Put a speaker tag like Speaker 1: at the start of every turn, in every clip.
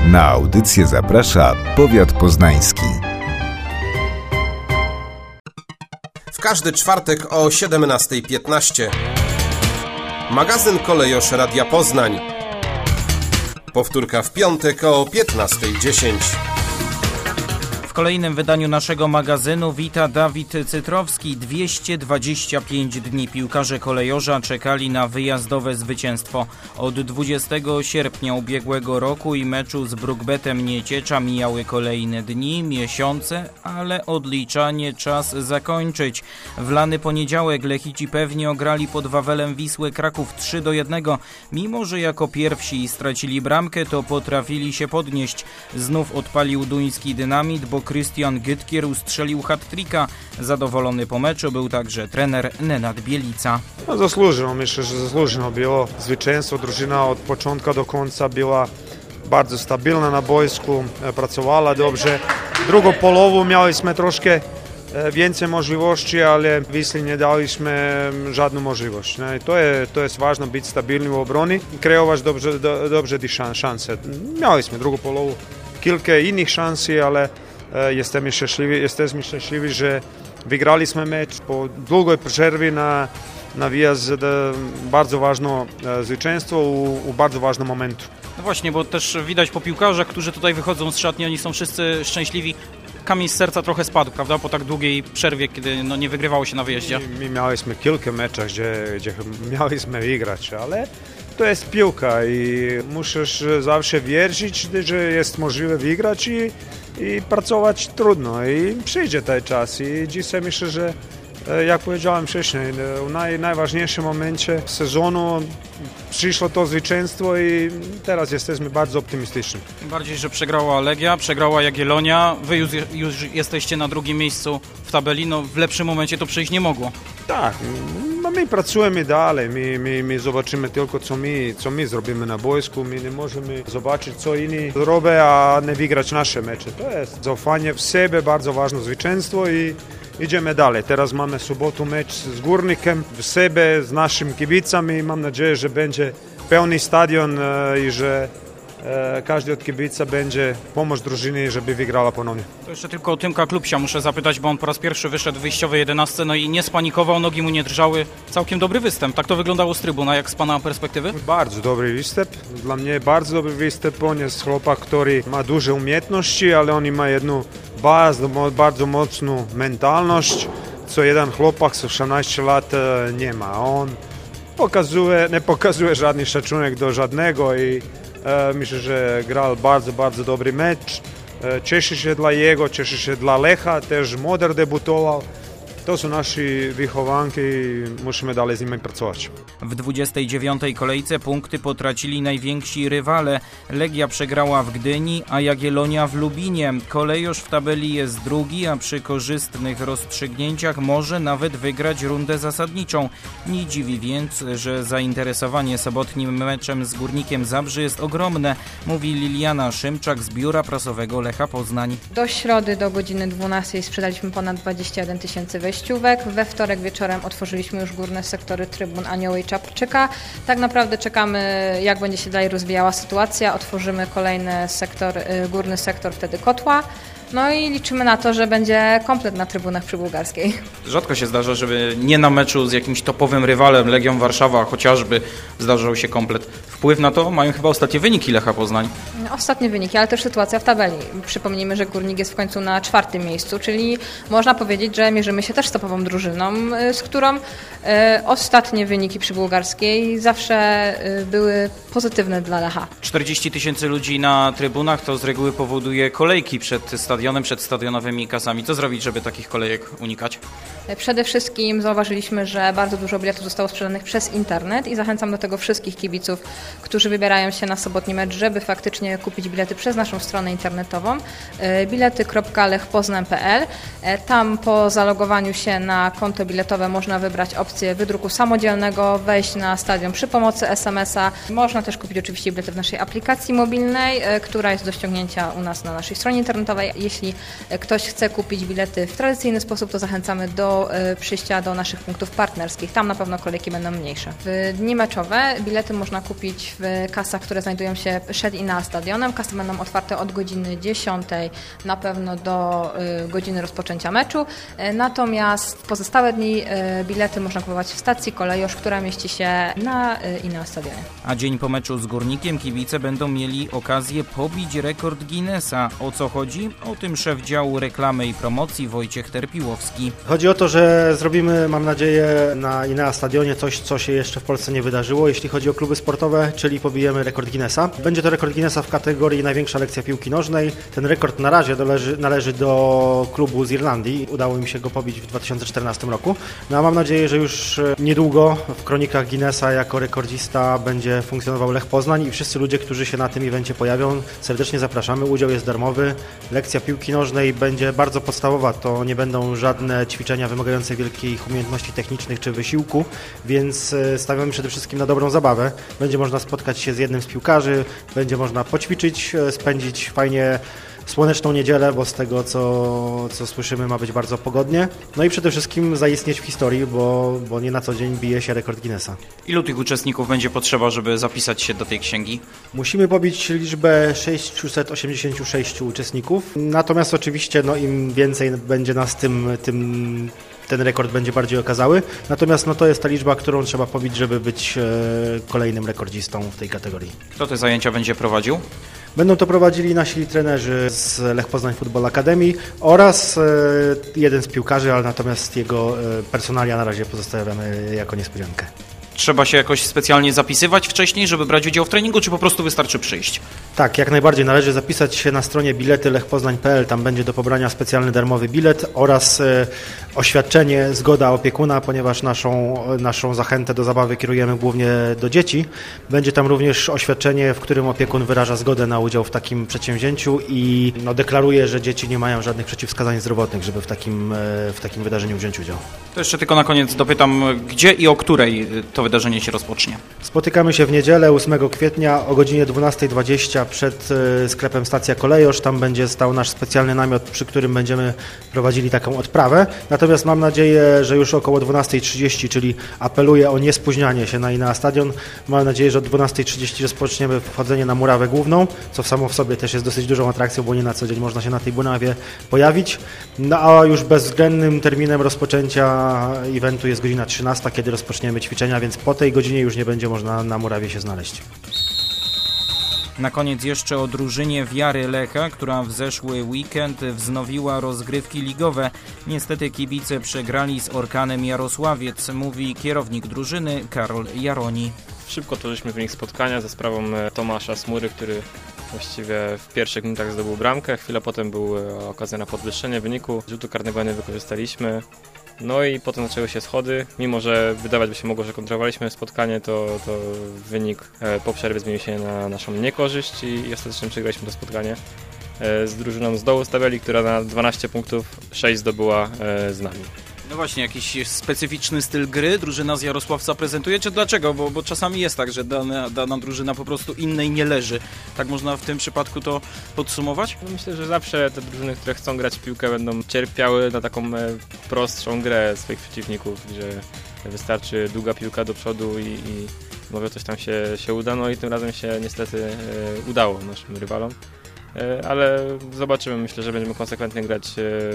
Speaker 1: Na audycję zaprasza Powiat Poznański.
Speaker 2: W każdy czwartek o 17:15. Magazyn Kolejosz Radia Poznań. Powtórka w piątek o 15:10.
Speaker 3: W kolejnym wydaniu naszego magazynu wita Dawid Cytrowski. 225 dni piłkarze kolejorza czekali na wyjazdowe zwycięstwo. Od 20 sierpnia ubiegłego roku i meczu z Brukbetem Nieciecza mijały kolejne dni, miesiące, ale odliczanie czas zakończyć. W lany poniedziałek Lechici pewnie ograli pod Wawelem Wisłę Kraków 3-1. Mimo że jako pierwsi stracili bramkę, to potrafili się podnieść. Znów odpalił duński dynamit, bo Krystian Gytkier ustrzelił hat-tricka. Zadowolony po meczu był także trener Nenad Bielica.
Speaker 4: Zasłużeno, myślę, że zasłużeno było zwycięstwo. Drużyna od początku do końca była bardzo stabilna na boisku, pracowała dobrze. Drugą połowę mieliśmy troszkę więcej możliwości, ale Wisli nie daliśmy żadną możliwość. To jest ważne, być stabilny w obronie i kreować dobrze te szanse. Mieliśmy drugą połowę kilka innych szans, ale jesteśmy szczęśliwi, że wygraliśmy mecz po długiej przerwie na wyjazd. Bardzo ważne zwycięstwo u bardzo ważnym momentu.
Speaker 3: No właśnie, bo też widać po piłkarzach, którzy tutaj wychodzą z szatni, oni są wszyscy szczęśliwi. Kamień z serca trochę spadł, prawda? Po tak długiej przerwie, kiedy nie wygrywało się na wyjeździe. My
Speaker 4: mieliśmy kilka meczów, gdzie mieliśmy wygrać, ale to jest piłka i musisz zawsze wierzyć, że jest możliwe wygrać i pracować trudno. I przyjdzie ten czas. I dzisiaj myślę, że jak powiedziałem wcześniej, w najważniejszym momencie sezonu przyszło to zwycięstwo i teraz jesteśmy bardzo optymistyczni.
Speaker 3: Tym bardziej, że przegrała Legia, przegrała Jagiellonia. Wy już jesteście na drugim miejscu w tabeli. W lepszym momencie to przyjść nie mogło.
Speaker 4: Tak, my pracujemy dalej. My zobaczymy tylko, co my zrobimy na boisku. My nie możemy zobaczyć, co inni robią, a nie wygrać nasze mecze. To jest zaufanie w siebie, bardzo ważne zwycięstwo i idziemy dalej. Teraz mamy sobotę mecz z Górnikiem, w siebie, z naszymi kibicami. Mam nadzieję, że będzie pełny stadion i że każdy od kibica będzie pomóc drużynie, żeby wygrała ponownie.
Speaker 3: To jeszcze tylko o Tymka Klubsia muszę zapytać, bo on po raz pierwszy wyszedł w wyjściowej 11, i nie spanikował, nogi mu nie drżały. Całkiem dobry występ. Tak to wyglądało z trybuna, jak z pana perspektywy?
Speaker 4: Bardzo dobry występ. Dla mnie bardzo dobry występ. On jest chłopak, który ma duże umiejętności, ale on ma jedną bardzo mocną mentalność, co jeden chłopak z 18 lat nie ma. On nie pokazuje żadnych szacunek do żadnego i myślę, że grał bardzo dobry mecz. Cieszę się dla jego, cieszę się dla Lecha, też Moder debutował. To są nasi wychowanki i musimy dalej z nimi pracować.
Speaker 3: W 29. kolejce punkty potracili najwięksi rywale. Legia przegrała w Gdyni, a Jagiellonia w Lubinie. Kolejorz w tabeli jest drugi, a przy korzystnych rozstrzygnięciach może nawet wygrać rundę zasadniczą. Nie dziwi więc, że zainteresowanie sobotnim meczem z Górnikiem Zabrze jest ogromne, mówi Liliana Szymczak z biura prasowego Lecha Poznań.
Speaker 5: Do środy do godziny 12 sprzedaliśmy ponad 21 tysięcy wejściówek. We wtorek wieczorem otworzyliśmy już górne sektory trybun Anioły i Czapczyka. Tak naprawdę czekamy, jak będzie się dalej rozwijała sytuacja. Otworzymy kolejny sektor, górny sektor wtedy Kotła. I liczymy na to, że będzie komplet na trybunach przybułgarskiej.
Speaker 3: Rzadko się zdarza, żeby nie na meczu z jakimś topowym rywalem, Legią Warszawa chociażby, zdarzał się komplet. Wpływ na to mają chyba ostatnie wyniki Lecha Poznań. Ostatnie
Speaker 5: wyniki, ale też sytuacja w tabeli. Przypomnijmy, że Górnik jest w końcu na 4. miejscu, czyli można powiedzieć, że mierzymy się też z topową drużyną, z którą ostatnie wyniki przybułgarskiej zawsze były pozytywne dla Lecha.
Speaker 3: 40 tysięcy ludzi na trybunach to z reguły powoduje kolejki przed stadionem, przed stadionowymi kasami. Co zrobić, żeby takich kolejek unikać?
Speaker 5: Przede wszystkim zauważyliśmy, że bardzo dużo biletów zostało sprzedanych przez internet i zachęcam do tego wszystkich kibiców, którzy wybierają się na sobotni mecz, żeby faktycznie kupić bilety przez naszą stronę internetową bilety.lechpoznań.pl. Tam po zalogowaniu się na konto biletowe można wybrać opcję wydruku samodzielnego, wejść na stadion przy pomocy SMS-a. Można też kupić oczywiście bilety w naszej aplikacji mobilnej, która jest do ściągnięcia u nas na naszej stronie internetowej. Jeśli ktoś chce kupić bilety w tradycyjny sposób, to zachęcamy do do przyjścia do naszych punktów partnerskich. Tam na pewno kolejki będą mniejsze. W dni meczowe bilety można kupić w kasach, które znajdują się przed i na stadionem. Kasy będą otwarte od godziny 10 na pewno do godziny rozpoczęcia meczu. Natomiast w pozostałe dni bilety można kupować w stacji Kolejosz, która mieści się na stadionie.
Speaker 3: A dzień po meczu z Górnikiem kibice będą mieli okazję pobić rekord Guinnessa. O co chodzi? O tym szef działu reklamy i promocji Wojciech Terpiłowski.
Speaker 6: Chodzi o to, że zrobimy, mam nadzieję, na Inea Stadionie coś, co się jeszcze w Polsce nie wydarzyło, jeśli chodzi o kluby sportowe, czyli pobijemy rekord Guinnessa. Będzie to rekord Guinnessa w kategorii największa lekcja piłki nożnej. Ten rekord na razie należy do klubu z Irlandii. Udało im się go pobić w 2014 roku. No a mam nadzieję, że już niedługo w kronikach Guinnessa jako rekordzista będzie funkcjonował Lech Poznań i wszyscy ludzie, którzy się na tym evencie pojawią, serdecznie zapraszamy. Udział jest darmowy. Lekcja piłki nożnej będzie bardzo podstawowa. To nie będą żadne ćwiczenia wymagające wielkich umiejętności technicznych czy wysiłku, więc stawiamy przede wszystkim na dobrą zabawę. Będzie można spotkać się z jednym z piłkarzy, będzie można poćwiczyć, spędzić fajnie słoneczną niedzielę, bo z tego co słyszymy ma być bardzo pogodnie. No i przede wszystkim zaistnieć w historii, bo nie na co dzień bije się rekord Guinnessa.
Speaker 3: Ilu tych uczestników będzie potrzeba, żeby zapisać się do tej księgi?
Speaker 6: Musimy pobić liczbę 686 uczestników, natomiast oczywiście im więcej będzie nas, tym ten rekord będzie bardziej okazały. Natomiast to jest ta liczba, którą trzeba pobić, żeby być kolejnym rekordzistą w tej kategorii.
Speaker 3: Kto te zajęcia będzie prowadził?
Speaker 6: Będą to prowadzili nasi trenerzy z Lech Poznań Football Academy oraz jeden z piłkarzy, ale natomiast jego personalia na razie pozostawiamy jako niespodziankę.
Speaker 3: Trzeba się jakoś specjalnie zapisywać wcześniej, żeby brać udział w treningu, czy po prostu wystarczy przyjść?
Speaker 6: Tak, jak najbardziej należy zapisać się na stronie bilety lechpoznań.pl, tam będzie do pobrania specjalny darmowy bilet oraz oświadczenie, zgoda opiekuna, ponieważ naszą zachętę do zabawy kierujemy głównie do dzieci. Będzie tam również oświadczenie, w którym opiekun wyraża zgodę na udział w takim przedsięwzięciu i deklaruje, że dzieci nie mają żadnych przeciwwskazań zdrowotnych, żeby w takim wydarzeniu wziąć udział.
Speaker 3: To jeszcze tylko na koniec dopytam, gdzie i o której to wydarzenie się rozpocznie?
Speaker 6: Spotykamy się w niedzielę 8 kwietnia o godzinie 12:20 przed sklepem Stacja Kolejosz. Tam będzie stał nasz specjalny namiot, przy którym będziemy prowadzili taką odprawę. Natomiast mam nadzieję, że już około 12:30, czyli apeluję o niespóźnianie się na Inea Stadion. Mam nadzieję, że od 12:30 rozpoczniemy wchodzenie na murawę główną, co samo w sobie też jest dosyć dużą atrakcją, bo nie na co dzień można się na tej murawie pojawić. A już bezwzględnym terminem rozpoczęcia eventu jest godzina 13, kiedy rozpoczniemy ćwiczenia, więc po tej godzinie już nie będzie można na murawie się znaleźć.
Speaker 3: Na koniec jeszcze o drużynie Wiary Lecha, która w zeszły weekend wznowiła rozgrywki ligowe. Niestety kibice przegrali z Orkanem Jarosławiec, mówi kierownik drużyny Karol Jaroni.
Speaker 7: Szybko tworzyliśmy wynik spotkania za sprawą Tomasza Smury, który właściwie w pierwszych minutach zdobył bramkę. Chwilę potem była okazja na podwyższenie wyniku. Rzutu karnego nie wykorzystaliśmy. No i potem zaczęły się schody. Mimo że wydawać by się mogło, że kontrolowaliśmy spotkanie, to wynik po przerwie zmienił się na naszą niekorzyść i ostatecznie przegraliśmy to spotkanie z drużyną z dołu Stawiali, która na 12 punktów 6 zdobyła z nami.
Speaker 3: No właśnie, jakiś specyficzny styl gry drużyna z Jarosławca prezentuje, czy dlaczego? Bo czasami jest tak, że dana drużyna po prostu innej nie leży. Tak można w tym przypadku to podsumować?
Speaker 7: No myślę, że zawsze te drużyny, które chcą grać w piłkę, będą cierpiały na taką prostszą grę swoich przeciwników, gdzie wystarczy długa piłka do przodu i może coś tam się uda. No i tym razem się niestety udało naszym rywalom. Ale zobaczymy, myślę, że będziemy konsekwentnie grać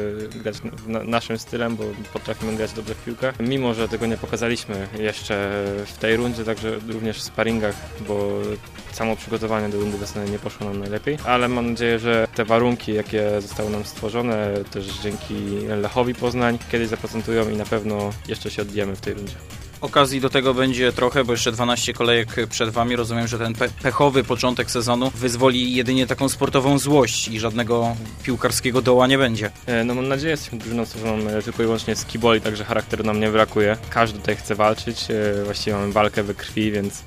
Speaker 7: naszym stylem, bo potrafimy grać dobrze w piłkę. Mimo że tego nie pokazaliśmy jeszcze w tej rundzie, także również w sparingach, bo samo przygotowanie do rundy wiosennej nie poszło nam najlepiej, ale mam nadzieję, że te warunki, jakie zostały nam stworzone, też dzięki Lechowi Poznań, kiedyś zaprezentują i na pewno jeszcze się odbijemy w tej rundzie.
Speaker 3: Okazji do tego będzie trochę, bo jeszcze 12 kolejek przed Wami. Rozumiem, że ten pechowy początek sezonu wyzwoli jedynie taką sportową złość i żadnego piłkarskiego doła nie będzie.
Speaker 7: No mam nadzieję, jesteśmy drużyną stworzoną tylko i wyłącznie z kiboli, także charakteru nam nie brakuje. Każdy tutaj chce walczyć, właściwie mamy walkę we krwi, więc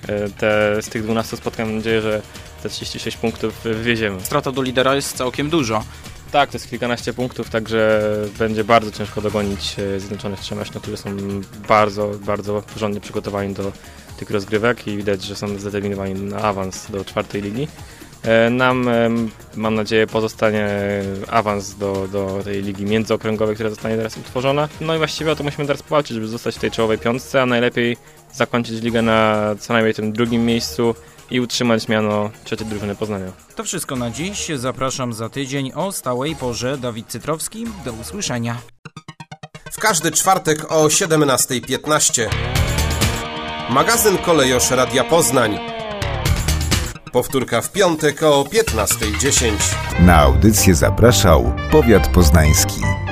Speaker 7: z tych 12 spotkań mam nadzieję, że te 36 punktów wywieziemy.
Speaker 3: Strata do lidera jest całkiem dużo.
Speaker 7: Tak, to jest kilkanaście punktów, także będzie bardzo ciężko dogonić Zjednoczonych Trzemeszno, którzy są bardzo, bardzo porządnie przygotowani do tych rozgrywek i widać, że są zdeterminowani na awans do 4. ligi. Nam, mam nadzieję, pozostanie awans do tej ligi międzyokręgowej, która zostanie teraz utworzona. No i właściwie o to musimy teraz powalczyć, żeby zostać w tej czołowej piątce, a najlepiej zakończyć ligę na co najmniej tym drugim miejscu i utrzymać miano trzeciej drużyny Poznania.
Speaker 3: To wszystko na dziś. Zapraszam za tydzień o stałej porze. Dawid Cytrowski. Do usłyszenia.
Speaker 2: W każdy czwartek o 17:15. Magazyn Kolejosz Radia Poznań. Powtórka w piątek o 15:10.
Speaker 1: Na audycję zapraszał Powiat Poznański.